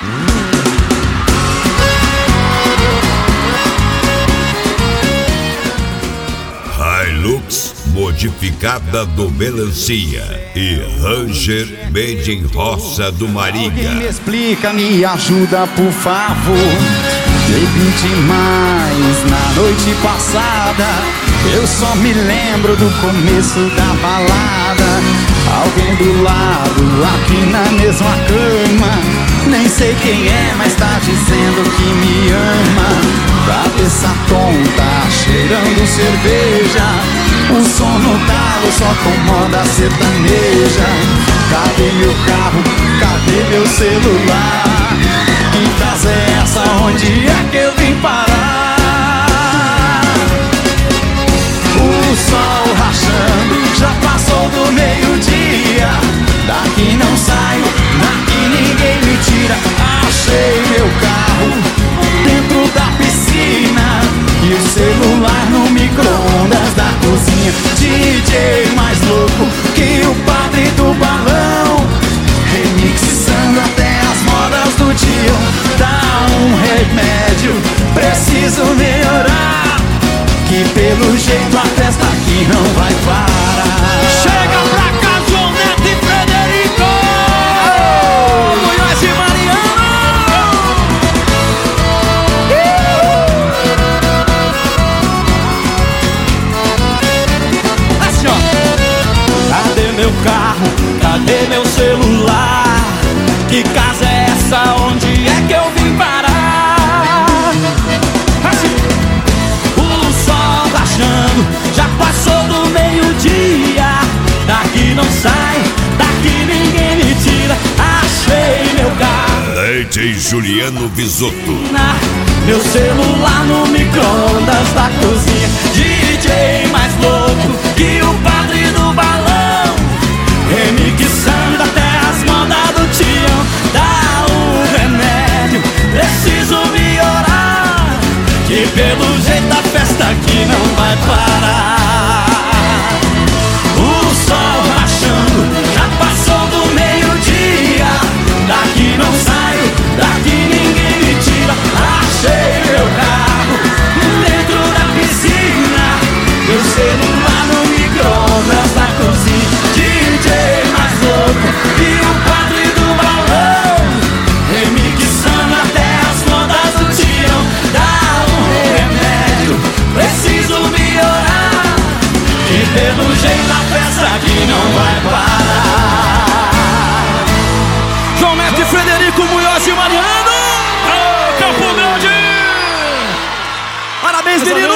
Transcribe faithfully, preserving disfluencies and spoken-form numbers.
Hilux modificada do Melancia e Ranger made in Roça do Mariga. Alguém me explica, me ajuda por favor. Bebi demais na noite passada. Eu só me lembro do começo da balada. Alguém do lado, aqui na mesma cama. Nem sei quem é, mas tá dizendo que me ama. Cabeça tonta, cheirando cerveja. O som no talo só com moda sertaneja. Cadê meu carro? Cadê meu celular? Que casa é essa? Onde é que eu vim parar? O sol rachando, já passou do meio-dia. Daqui não saio, daqui ninguém me tira. Achei meu carro dentro da piscina e o celular no micro-ondas da cozinha. D J mais louco que o padre do balão, remixando até as modas do dia. Dá um remédio, preciso melhorar, que pelo jeito a festa aqui não vai parar. Chega pra cá, João Neto e Frederico, oh, Munhoz e Mariano. Assim, ó. Cadê meu carro? Cadê meu celular? Que casa é essa? Onde é que eu vim parar? Assim. O sol rachando, já passou do meio-dia. Daqui não sai, daqui ninguém me tira. Achei meu carro, D J Juliano Bisotto. meu celular no micro-ondas da cozinha. D J mais louco que o padre do balão, remixando até as modas do tião. Dá um remédio, preciso melhorar, que pelo jeito a festa aqui não vai parar. O sol rachando, já passou do meio-dia. Daqui não saio, daqui ninguém me tira. Achei meu carro dentro da piscina, meu celular no micro-ondas da cozinha. D J mais louco e o padre do balão, remixando até as modas do tião. Dá um remédio, preciso melhorar, que pelo jeito a festa aqui não vai parar. João Neto e Frederico, Munhoz e Mariano. Ô, Campo Grande! Parabéns, menino!